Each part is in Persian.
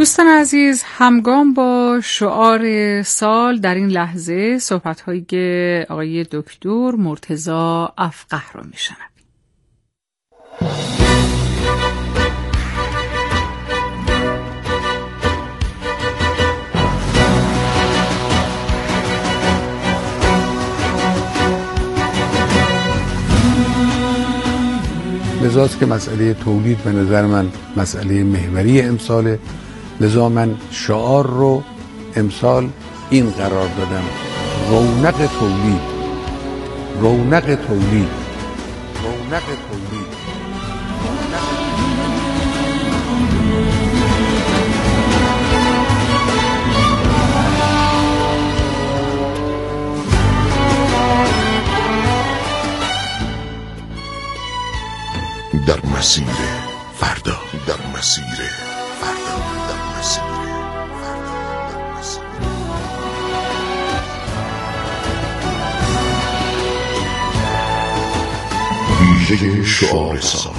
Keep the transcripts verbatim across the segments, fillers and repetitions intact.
دوستان عزیز، همگام با شعار سال در این لحظه صحبت‌های آقای دکتر مرتضی افقه رو میشنویم. لذاست که مسئله تولید به نظر من مسئله محوری امساله. لذا من شعار رو امسال این قرار دادم: رونق تولید، رونق تولید، رونق تولید. در مسیر فردا، در مسیر فردا، در مسیر فردا، در مسیر ویژه شعار سال.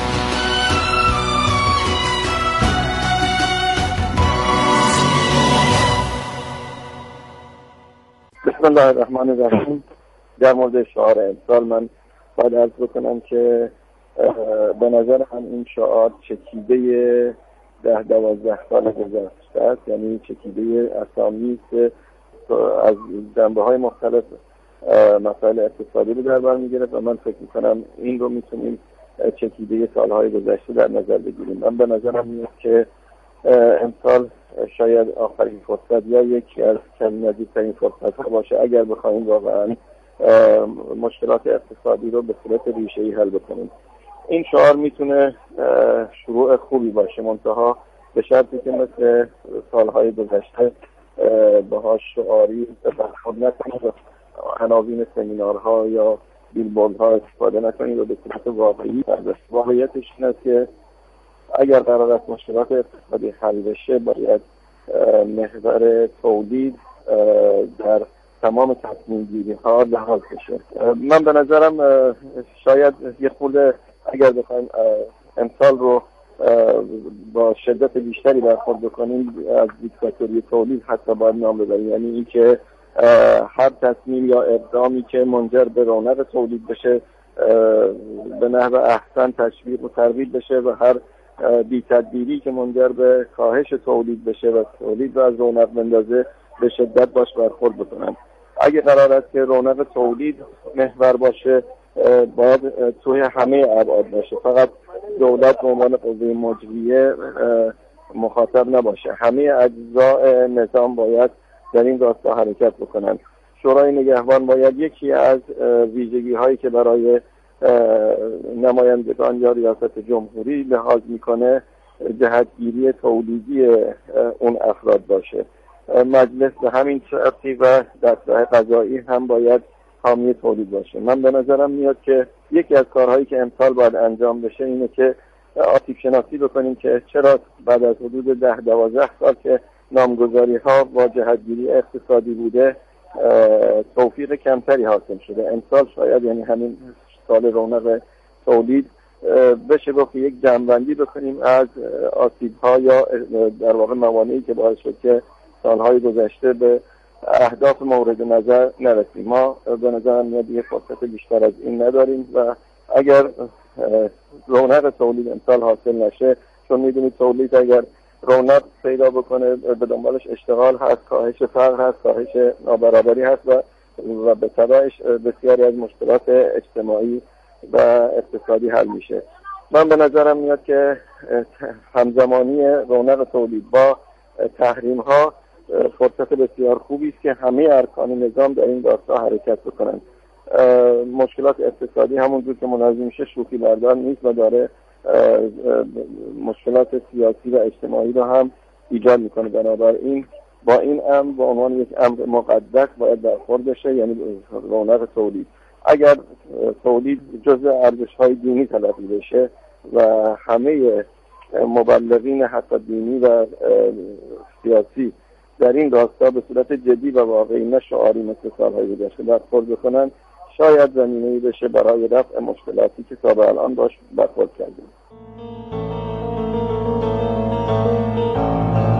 بسم الله الرحمن الرحیم. در مورد شعار امسال من باید عرض بکنم که به نظر هم این شعار چکیده ده دوازده سال گذشته است، یعنی چکیده اسامی که از جنبه های مختلف مسائل اقتصادی رو در بر میگرفت و من فکر میکنم این رو میتونیم چکیده سالهای گذشته در نظر بگیریم. من به نظرم میاد که امسال شاید آخرین فرصت یا یکی از کمی نزدیکترین فرصت ها باشه اگر بخوایم واقعا مشکلات اقتصادی رو به صورت ریشه‌ای حل بکنیم. این شعار میتونه شروع خوبی باشه، منتها به شرطی که مثل سالهای گذشته باهاش شعاری برخورد نکنید و عناوین سمینارها یا بیلبوردها استفاده نکنید و به صورت واقعی. واقعیتش این است که اگر قرار است مشکلات اقتصادی حل بشه باید محور تولید در تمام تصمیم گیری ها لحاظ بشه. من به نظرم شاید یه خورده اگر بخوایم امسال رو با شدت بیشتری برخورد بکنیم از دیکتاتوری تولید حتی باید نام ببریم، یعنی این که هر تصمیم یا اقدامی که منجر به رونق تولید بشه به نحو احسن تشویق و ترویج بشه و هر بی تدبیری که منجر به کاهش تولید بشه و تولید رو از رونق بندازه به شدت باش برخورد بکنن. اگه قرار است که رونق تولید محور باشه باید توی همه ابعاد باشه، فقط دولت به عنوان قوه مجریه مخاطب نباشه، همه اجزاء نظام باید در این راستا حرکت بکنن. شورای نگهبان باید یکی از ویژگی هایی که برای نمایندگان یا ریاست جمهوری لحاظ میکنه جهتگیری تولیدی اون افراد باشه. مجلس به همین شرطی و دستگاه قضایی هم باید حامی تولید باشه. من به نظرم میاد که یکی از کارهایی که امسال باید انجام بشه اینه که آسیب شناسی بکنیم که چرا بعد از حدود ده دوازده سال که نامگذاری ها با جهتگیری اقتصادی بوده توفیق کمتری حاصل شده. امسال شاید یعنی همین سال رونق تولید بشه گفت یک جمع‌بندی بکنیم از آسیب ها یا در واقع موانعی که باعث شد که سالهای گذشته به اهداف مورد نظر نرسیم. ما به نظر میاد یه فرصت بیشتر از این نداریم و اگر رونق تولید امسال حاصل نشه، چون میدونید تولید اگر رونق پیدا بکنه به دنبالش اشتغال هست، کاهش فقر هست، کاهش نابرابری هست و و به تبعش بسیاری از مشکلات اجتماعی و اقتصادی حل میشه. من به نظرم میاد که همزمانی رونق تولید با تحریم ها فرصت بسیار خوبی است که همه ارکان نظام در این راستا حرکت بکنن. مشکلات اقتصادی همونجور که منظم میشه شوخی بردار نیست و داره مشکلات سیاسی و اجتماعی رو هم ایجاد میکنه. بنابراین با این امر به عنوان یک امر مقدس باید برخورد بشه، یعنی رونق تولید. اگر تولید جزء ارزش‌های دینی تلقی بشه و همه مبلغین حتی دینی و سیاسی در این راستا به صورت جدی و واقعی نه شعاری مثل سالهای گذشته برخورد بکنن، شاید زمینه‌ای بشه برای رفع مشکلاتی که تا به الان باش برخورد کردیم.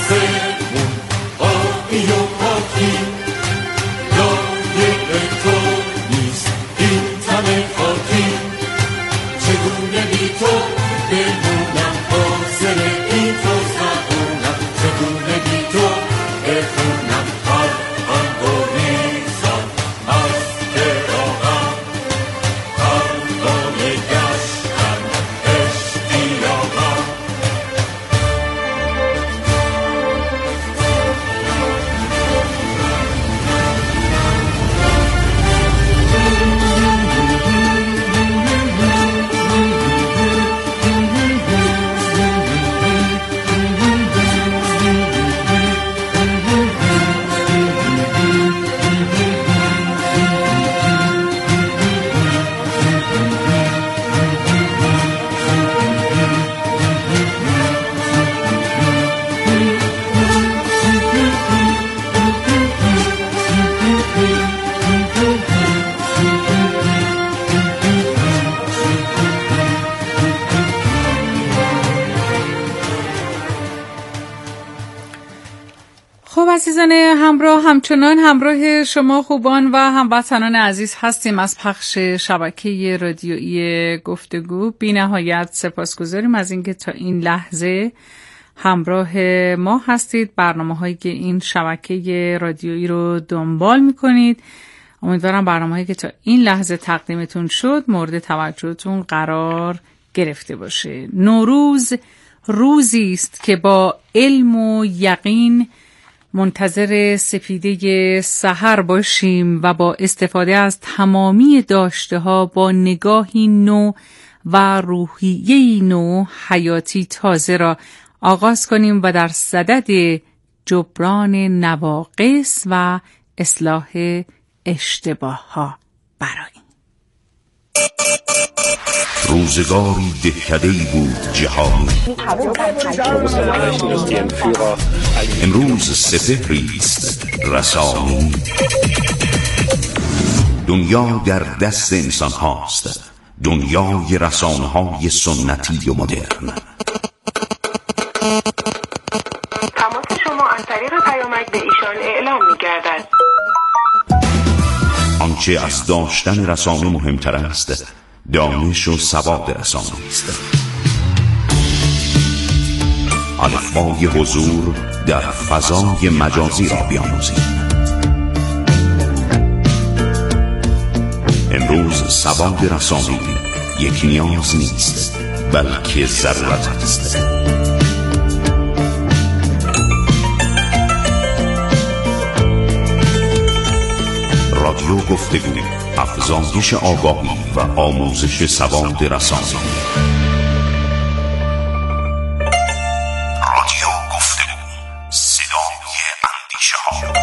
آسمون آبی و پاکی لایق تو نیست این تن خاکی چگونه بی تو بمونم حاصل این تو زبونم چگونه بی تو بخونم هر انگوریزم از فراغم هر بانه گشتم اشتیاقم خب عزیزان همراه همچنان همراه شما خوبان و هموطنان عزیز هستیم از پخش شبکه رادیویی گفتگو. بی نهایت سپاسگزاریم از اینکه تا این لحظه همراه ما هستید، برنامه هایی که این شبکه رادیویی رو دنبال میکنید. امیدوارم برنامه هایی که تا این لحظه تقدیمتون شد مورد توجهتون قرار گرفته باشه. نوروز روزی است که با علم و یقین منتظر سپیده سحر باشیم و با استفاده از تمامی داشته ها با نگاهی نو و روحیه‌ای نو حیاتی تازه را آغاز کنیم و در صدد جبران نواقص و اصلاح اشتباه ها برآییم. روزگاری دهکده‌ای بود جهانی، امروز سپهری است رسانی. دنیا در دست انسان هاست، دنیای رسانه های سنتی و مدرن. تماس شما از طریق پیامک به ایشان اعلام می گردد. آنچه از داشتن رسانه مهمتر است دانش و سواد رسانه است. الفبای حضور در فضای مجازی را بیاموزیم. امروز سواد رسانه یک نیاز نیست بلکه ضرورت است. رادیو گفتگو، افزایش آگاهی و آموزش سواد رسانه‌ای. رادیو گفتگو، صدای اندیشه ها.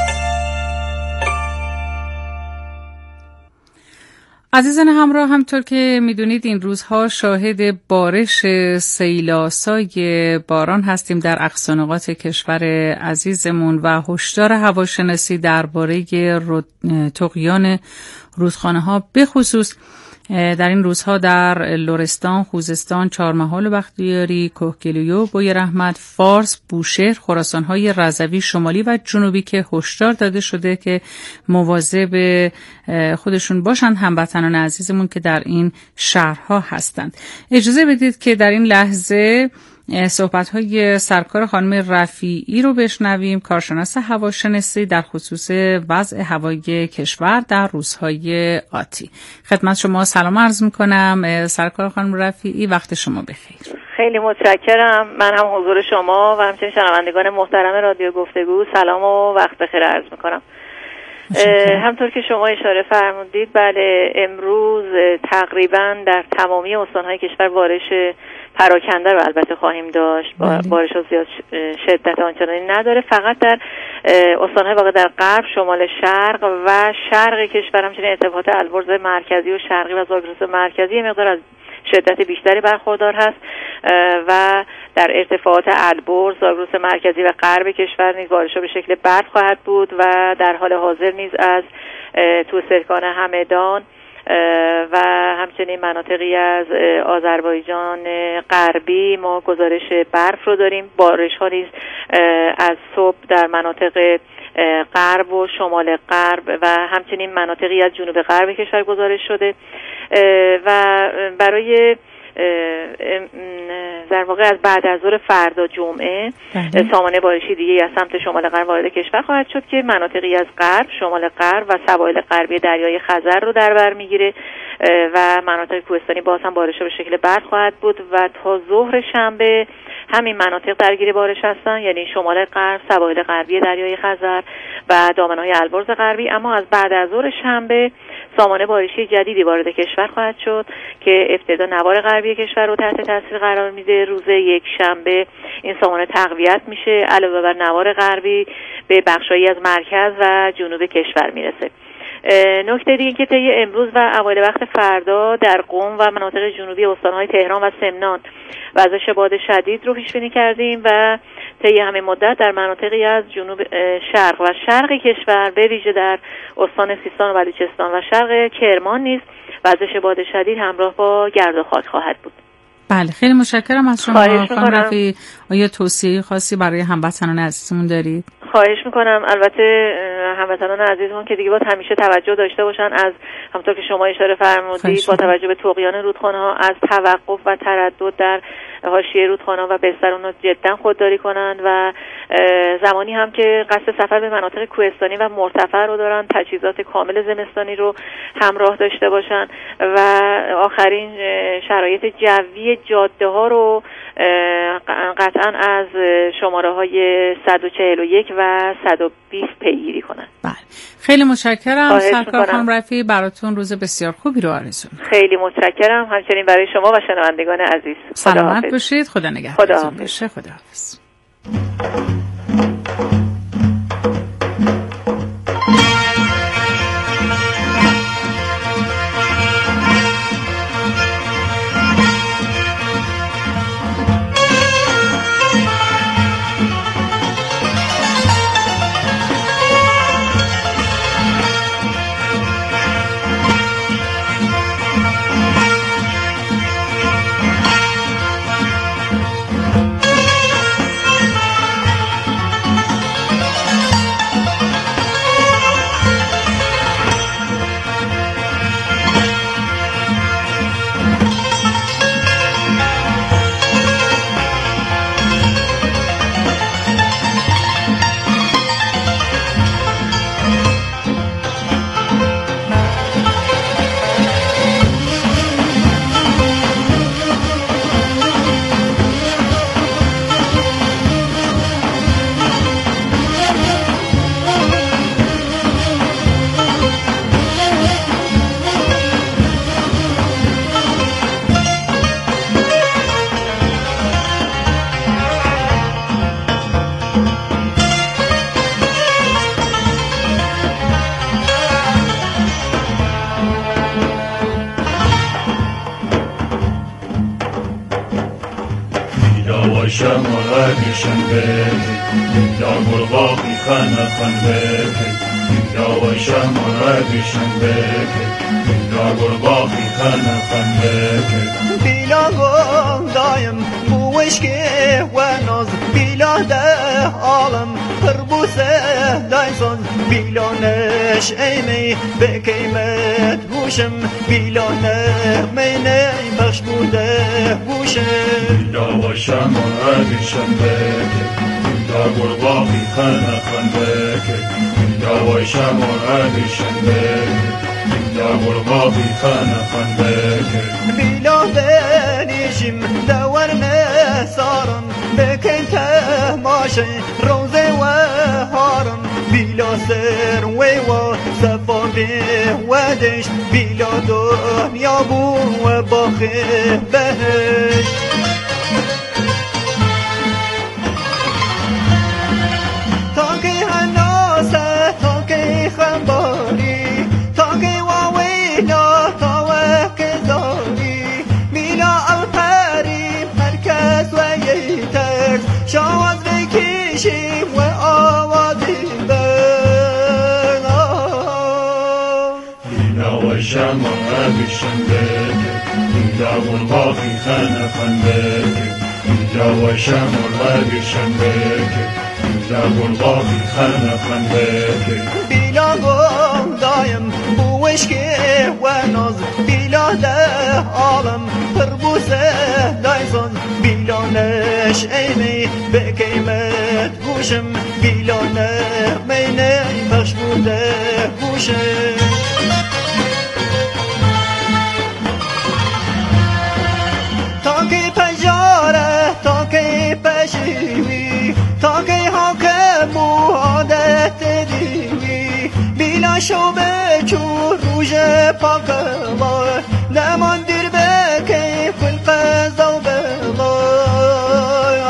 عزیزان همراه، همطور که میدونید این روزها شاهد بارش سیلاسای باران هستیم در اقصا نقاط کشور عزیزمون و هشدار هواشناسی درباره طغیان رودخانه ها به خصوص در این روزها در لرستان، خوزستان، چهارمحال و بختیاری، کهگیلویه، بوی رحمت، فارس، بوشهر، خراسان‌های رضوی شمالی و جنوبی که هشدار داده شده که مواظب خودشون باشند هموطنان عزیزمون که در این شهرها هستند. اجازه بدید که در این لحظه صحبت‌های سرکار خانم رفیعی رو بشنویم، کارشناس هواشناسی در خصوص وضع هوای کشور در روزهای آتی. خدمت شما سلام عرض می‌کنم سرکار خانم رفیعی، وقت شما بخیر. خیلی متشکرم. من هم حضور شما و همچنین شنوندگان محترم رادیو گفتگو سلام و وقت بخیر عرض می‌کنم. همطور که شما اشاره فرمودید، بله امروز تقریبا در تمامی استان‌های کشور بارش پراکنده رو البته خواهیم داشت. بارش ها زیاد شدت آنچنانی نداره، فقط در استان‌های واقع در غرب، شمال شرق و شرق کشور، همچنین ارتفاعات البرز مرکزی و شرقی و زاگرس مرکزی مقدار از شدت بیشتری برخوردار هست و در ارتفاعات البرز، زاگرس مرکزی و غرب کشور نیز بارش‌ها به شکل برف خواهد بود و در حال حاضر نیز از توسرکان همدان و همچنین مناطقی از آذربایجان غربی ما گزارش برف رو داریم. بارش ها نیز از صبح در مناطق غرب و شمال غرب و همچنین مناطقی از جنوب غرب کشور گزارش شده و برای در واقع از بعد از ظهر فردا جمعه سامانه بارشی دیگه از سمت شمال غرب وارد کشور خواهد شد که مناطقی از غرب، شمال غرب و سواحل غربی دریای خزر رو در بر میگیره و مناطق کوهستانی باز هم بارش به شکل برف خواهد بود و تا ظهر شنبه همین مناطق درگیر بارش هستن، یعنی شمال غرب، سواحل غربی دریای خزر و دامنه‌های البرز غربی. اما از بعد از ظهر شنبه سامانه بارشی جدیدی وارد کشور خواهد شد که ابتدا نوار غربی کشور رو تحت تاثیر قرار میده. روز یک شنبه این سامانه تقویت میشه، علاوه بر نوار غربی به بخشایی از مرکز و جنوب کشور میرسه. نکته دیگه که طی امروز و اوایل وقت فردا در قم و مناطق جنوبی استان‌های تهران و سمنان وزش باد شدید رو پیش بینی کردیم و طی همین مدت در مناطقی از جنوب شرق و شرق کشور به ویژه در استان سیستان و بلوچستان و شرق کرمان نیز وزش باد شدید همراه با گرد و خاک خواهد بود. بله، خیلی متشکرم از شما خانم رفیعی. آیا توصیه خاصی برای هموطنان عزیزمون دارید؟ خواهش میکنم. البته هموطنان عزیزمون که دیگه باید همیشه توجه داشته باشن، از همونطور که شما اشاره فرمودید با توجه به طغیان رودخانه‌ها از توقف و تردد در حاشیه رودخانه‌ها و بستر اونها جدا خودداری کنن و زمانی هم که قصد سفر به مناطق کوهستانی و مرتفع رو دارن تجهیزات کامل زمستانی رو همراه داشته باشن و آخرین شرایط جوی جاده ها رو قطعا از شماره های صد و چهل و یک و صد و بیست پیگیری کنن. بله، خیلی متشکرم سرکار خانم رفیعی. براتون روز بسیار خوبی رو آرزو می‌کنم. خیلی متشکرم، همچنین برای شما و شنوندگان عزیز. سلامت باشید. خدا نگهدارتون باشه. خداحافظ. شماره شنبه یا مرغابی خانه خانه یا شماره شنبه یا مرغابی خانه خانه بیلا دایم بوش که و ناز بیلا ده عالم پربوسه دایسان بیلا نش ایمی به قیمت گوشم بیلا نغمه نی بخش بوده گوشم یا شماره شنبه یا مرغابی خانه خانه یا شماره شنبه یا مرغابی خانه خانه بیلا دنیشم دور نسارم بکن تماشی روزه و هارم بیلا سر و و سفاده و دش بیلا دنیا بو و باخه بهش تا که هناسه تا که خنباری تا که واویلا تا وقت داری میلا الپری مرکز و یترز شواز بکشیم و آوازی بنا شمع بشنبه اینجا گلباقی خانه خنده اینجا و شمع بشنبه اینجا گلباقی خانه خنده بیلا گم دایم بوشکه و ناز بیلا ده عالم پربوسه دایزان بیلا نش ایمی به قیمت گوشم بیلا نغمه نی پخش بوده گوشم تا که پجاره تا که پشیوی تا که حاکم و عادت دیوی بیلا شوبه چو روژ پاکلا نمان دیر به که کل قضا و بلا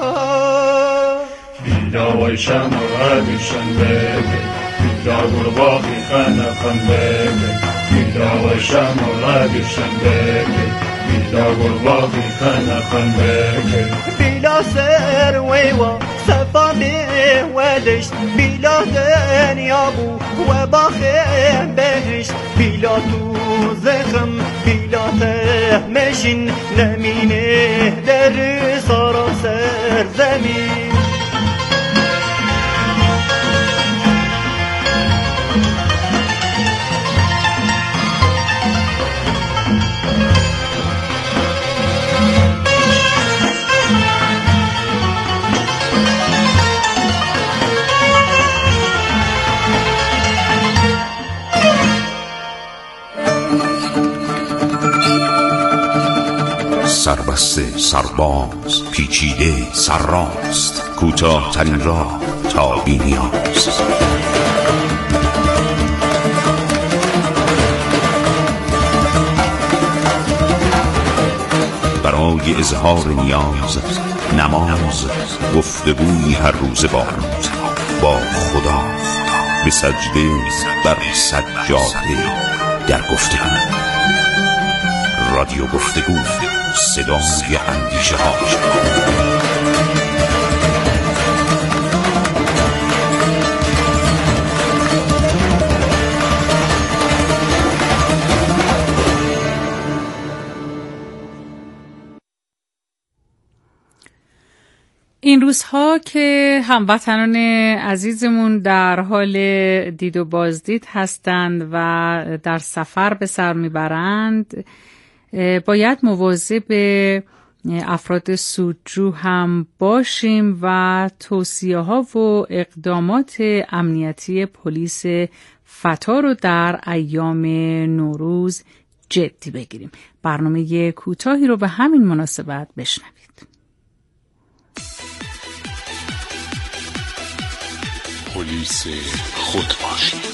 بیلا و شمع بشنبه بیلا گلباقی خانه خنده بیلا و شمع بشنبه بیلا گلباقی خانه خنده بیلا سر ویوا صفا به ودشت بیلا دنیا بو و باخه بهشت بیلا تو زخم بیلا ته مشین نمینه در سراسر زمین سربسته سرباز پیچیده سرراست کوتاه ترین راه تا بی‌نیاز برای اظهار نیاز نماز گفتگوی هر روز با با خدا به سجده بر سجاده در گفتگو رادیو گفتگو صدای اندیشه ها این روزها که هموطنان عزیزمون در حال دید و بازدید هستند و در سفر به سر میبرند باید مواظب افراد سودجو هم باشیم و توصیه ها و اقدامات امنیتی پلیس فتا رو در ایام نوروز جدی بگیریم. برنامه کوتاهی رو به همین مناسبت بشنوید. پلیس خود باشید.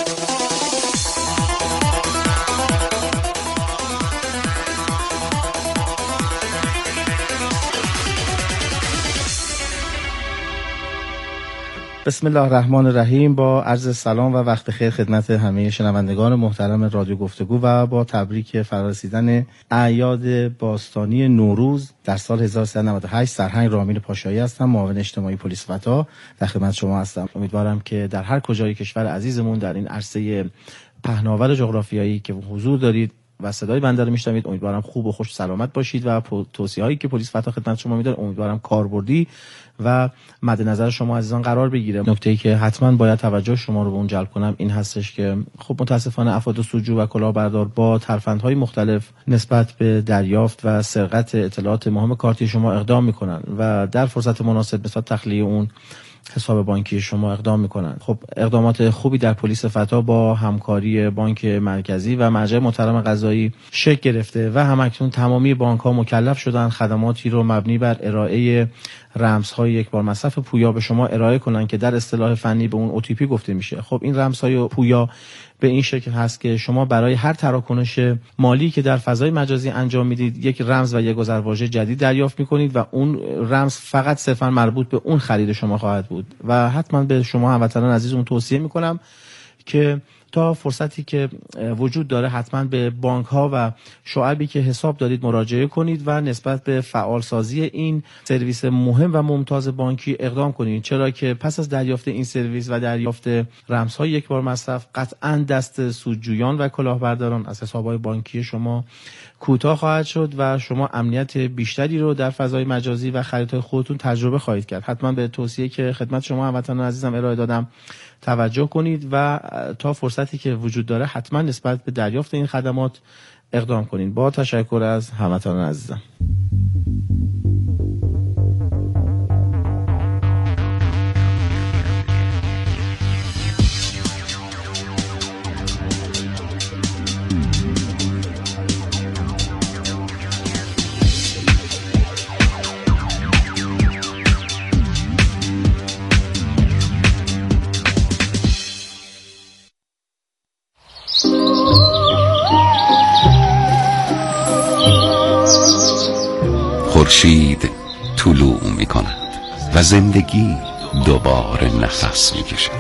بسم الله الرحمن الرحیم. با عرض سلام و وقت خیر خدمت همه شنوندگان محترم رادیو گفتگو و با تبریک فرارسیدن اعیاد باستانی نوروز در سال هزار و سیصد و نود و هشت، سرهنگ رامین پاشایی هستم، معاون اجتماعی پلیس فتا، در خدمت شما هستم. امیدوارم که در هر کجای کشور عزیزمون در این عرصه پهناور جغرافیایی که حضور دارید و صدای بنده رو میشنوید، امیدوارم خوب و خوش سلامت باشید و توصیه‌هایی که پلیس فتا خدمت شما میده امیدوارم کاربردی و مد نظر شما عزیزان قرار بگیره. نکته‌ای که حتما باید توجه شما رو به اون جلب کنم این هستش که خب متاسفانه افراد سودجو و کلاهبردار با ترفندهای مختلف نسبت به دریافت و سرقت اطلاعات مهم کارتی شما اقدام میکنن و در فرصت مناسب نسبت تخلیه اون حساب بانکی شما اقدام میکنن. خب اقدامات خوبی در پلیس فتا با همکاری بانک مرکزی و مرجع محترم قضایی شکل گرفته و همکنون تمامی بانک ها مکلف شدن خدماتی رو مبنی بر ارائه رمزهای یک بار مصرف پویا به شما ارائه کنن که در اصطلاح فنی به اون او تی پی گفته میشه. خب این رمزهای پویا به این شکل هست که شما برای هر تراکنش مالی که در فضای مجازی انجام میدید یک رمز و یک گذرواژه جدید دریافت میکنید و اون رمز فقط صرفا مربوط به اون خرید شما خواهد بود و حتما به شما هموطنان عزیزمون توصیه میکنم که تا فرصتی که وجود داره حتما به بانک ها و شعبی که حساب دارید مراجعه کنید و نسبت به فعالسازی این سرویس مهم و ممتاز بانکی اقدام کنید، چرا که پس از دریافت این سرویس و دریافت رمزهای یک بار مصرف قطعا دست سودجویان و کلاهبرداران از حسابهای بانکی شما کوتاه خواهد شد و شما امنیت بیشتری رو در فضای مجازی و خریدهای خودتون تجربه خواهید کرد. حتما به توصیه که خدمت شما هموطنان عزیزم ارائه دادم توجه کنید و تا فرصتی که وجود داره حتما نسبت به دریافت این خدمات اقدام کنید. با تشکر از هموطنان عزیزم. خورشید طلوع می کند و زندگی دوباره نفس می کشد.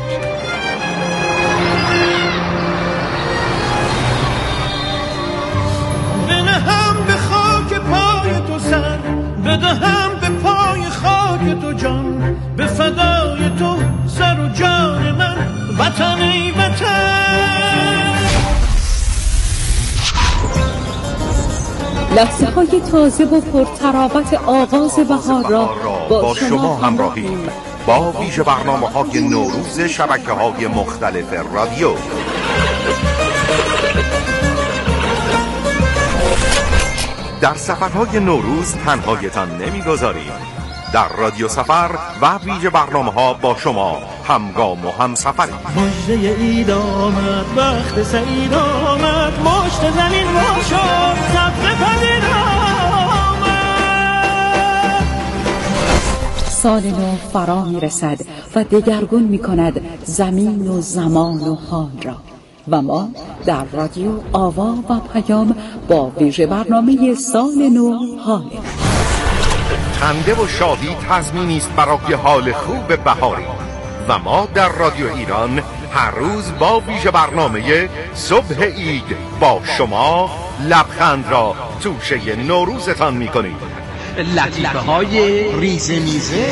بنهم به خاک پای تو سر، بدهم به پای خاک تو جان، به فدای تو سر و جان من، وطن ای وطن. لحظه های تازه و پرتراوت آغاز بهار را با, با شما همراهیم با ویژه برنامه های نوروز شبکه های مختلف رادیو. در سفرهای نوروز تنهایتان نمیگذاریم. در رادیو سفر و ویژه برنامه ها با شما همگام و هم سفریم. مجده اید آمد، وقت سعید آمد، مشت زمین رو شد، سبز پدید آمد. سال نو فرا می رسد و دگرگون می کند زمین و زمان و حال را و ما در رادیو آوا و پیام با ویژه برنامه سال نو حال خنده و شادی تضمینی است برای حال خوب بهاری و ما در رادیو ایران هر روز با ویژه برنامه صبح عید با شما لبخند را توشه نوروزتان می‌کنیم. لطیفه های ریزه میزه.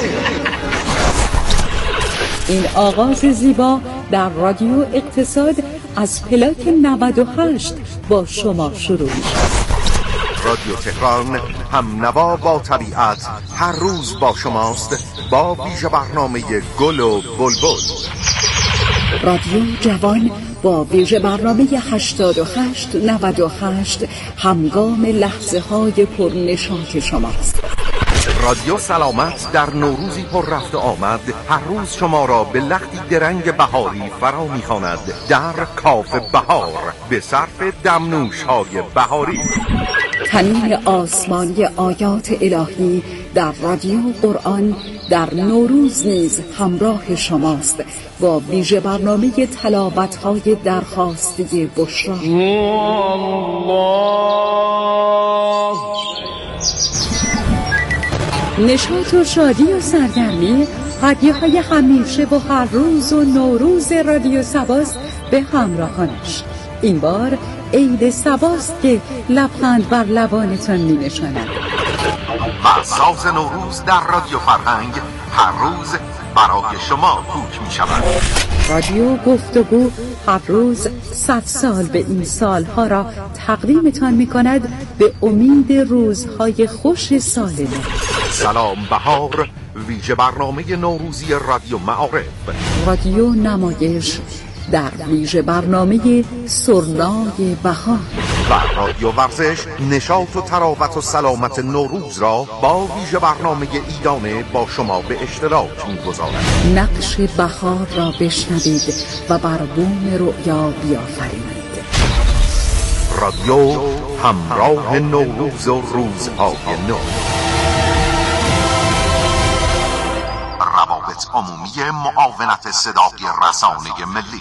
این آغاز زیبا در رادیو اقتصاد از پلاک نود و هشت با شما شروع می‌شود. رادیو تهران هم نوا با طبیعت هر روز با شماست با ویژه برنامه گل و بلبل. رادیو جوان با ویژه برنامه هشتاد و هشت نود و هشت همگام لحظه های پرنشاط شماست. رادیو سلامت در نوروزی پر رفت و آمد هر روز شما را به لختی درنگ بهاری فرا می‌خواند در کاف بهار به صرف دمنوش های بهاری. تنین آسمانی آیات الهی در رادیو قرآن در نوروز نیز همراه شماست با ویژه برنامه تلاوت‌های درخواسته بشرا. نشاط و شادی و سرگرمی، هدیه‌های همیشه و هر روز و نوروز رادیو سباست به همراهانش. این بار عید سباست که لبخند بر لبانتان می نشاند. و ساز نوروز در رادیو فرهنگ هر روز برای شما کوک می شود. رادیو گفتگو هر روز صد سال به این سالها را تقدیمتان می کند به امید روزهای خوش سال نو. سلام بهار ویژه برنامه نوروزی رادیو معارف. رادیو نمایش در ویژه برنامه سرنای بهار و رادیو ورزش نشاط و تراوت و سلامت نوروز را با ویژه برنامه ایدانه با شما به اشتراک می‌گذارد. نقش بهار را بشنوید و بر بوم رؤیا بیافرینید. رادیو همراه نوروز و روزهای نو. روابط عمومی معاونت صدای رسانه ملی.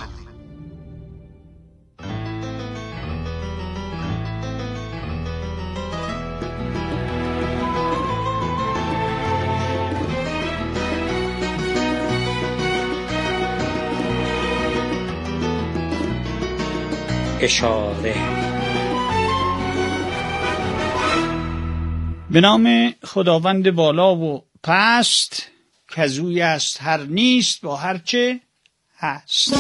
اشاره. به نام خداوند بالا و پست، کزوی است هر نیست با هرچه هست.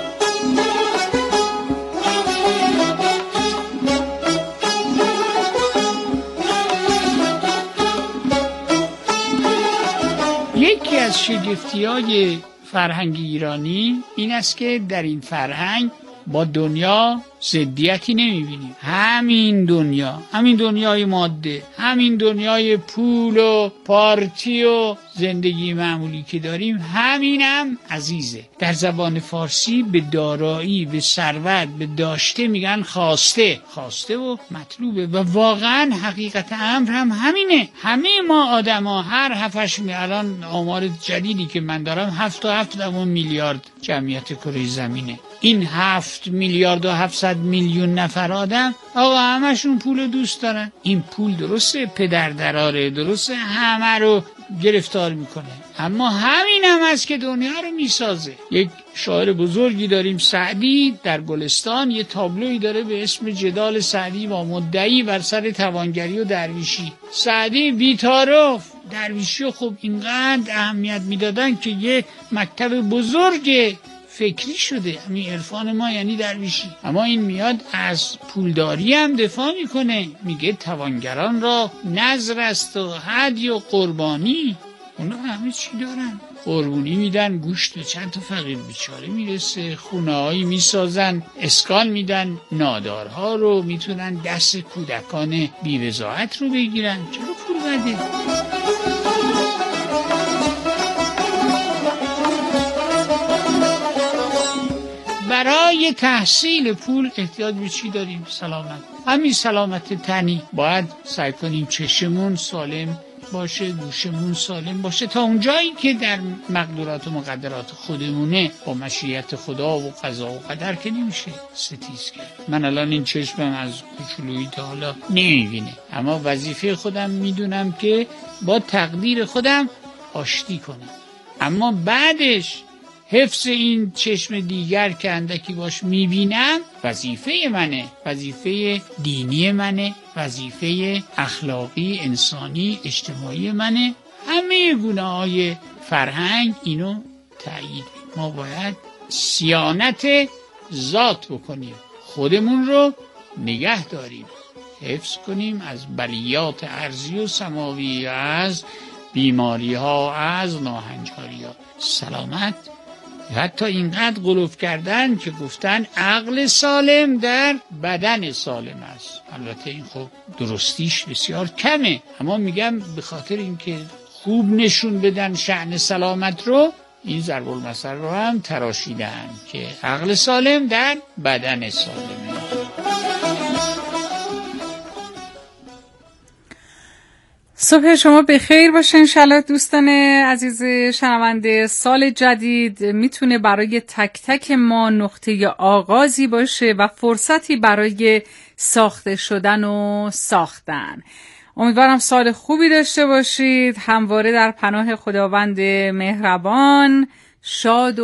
یکی از شگفتی‌های فرهنگ ایرانی این است که در این فرهنگ با دنیا ضدیتی نمیبینیم. همین دنیا، همین دنیای ماده، همین دنیای پول و پارتی و زندگی معمولی که داریم، همین هم عزیزه. در زبان فارسی به دارایی، به ثروت، به داشته میگن خواسته. خواسته و مطلوبه و واقعا حقیقت امر هم همینه. همه ما آدم ها هر هفتش می الان آمار جدیدی که من دارم هفت و هفت دهم میلیارد جمعیت کره زمینه. این هفت میلیارد و هفتصد میلیون نفر آدم آقا همشون پول دوست دارن. این پول درسته پدر دراره، درسته همه رو گرفتار میکنه، اما همین هم است که دنیا رو میسازه. یک شاعر بزرگی داریم سعدی، در گلستان یه تابلوی داره به اسم جدال سعدی با مدعی بر سر توانگری و درویشی. سعدی بی‌تعارف درویشی و خب اینقدر اهمیت میدادن که یه مکتب بزرگ فکری شده. همین عرفان ما یعنی درویشی. اما این میاد از پولداری هم دفاع میکنه، میگه توانگران را نذر است و هدی و قربانی. اونا همه چی دارن، قربونی میدن، گوشت به چند تا فقیر بیچاره میرسه، خونه هایی میسازن، اسکان میدن، نادارها رو میتونن دست کودکان بی‌وضاحت رو بگیرن. چرا پول بده؟ برای تحصیل پول احتیاج به چی داریم؟ سلامت. همین سلامت تنی. باید سعی کنیم چشمون سالم باشه، گوشمون سالم باشه، تا اونجایی که در مقدورات و مقدرات خودمونه. با مشیت خدا و قضا و قدر که نمیشه ستیز کرد. من الان این چشمم از کوچولویی تا حالا نمیبینه، اما وظیفه خودم میدونم که با تقدیر خودم آشتی کنم. اما بعدش حفظ این چشم دیگر که اندکی باش میبینم وظیفه منه، وظیفه دینی منه، وظیفه اخلاقی، انسانی، اجتماعی منه. همه گونه‌های فرهنگ اینو تایید. ما باید صیانت ذات بکنیم، خودمون رو نگه داریم، حفظ کنیم از بلیات ارضی و سماوی، از بیماری ها، از ناهنجاری ها. سلامت حتی اینقدر غلوف کردن که گفتن عقل سالم در بدن سالم است. البته این خب درستیش بسیار کمه، اما میگم به خاطر اینکه خوب نشون بدن شأن سلامت رو، این ضرب المثل رو هم تراشیدن که عقل سالم در بدن سالمه. صبح شما بخیر باشه انشالله دوستان عزیز شنونده. سال جدید میتونه برای تک تک ما نقطه آغازی باشه و فرصتی برای ساخته شدن و ساختن. امیدوارم سال خوبی داشته باشید، همواره در پناه خداوند مهربان، شاد و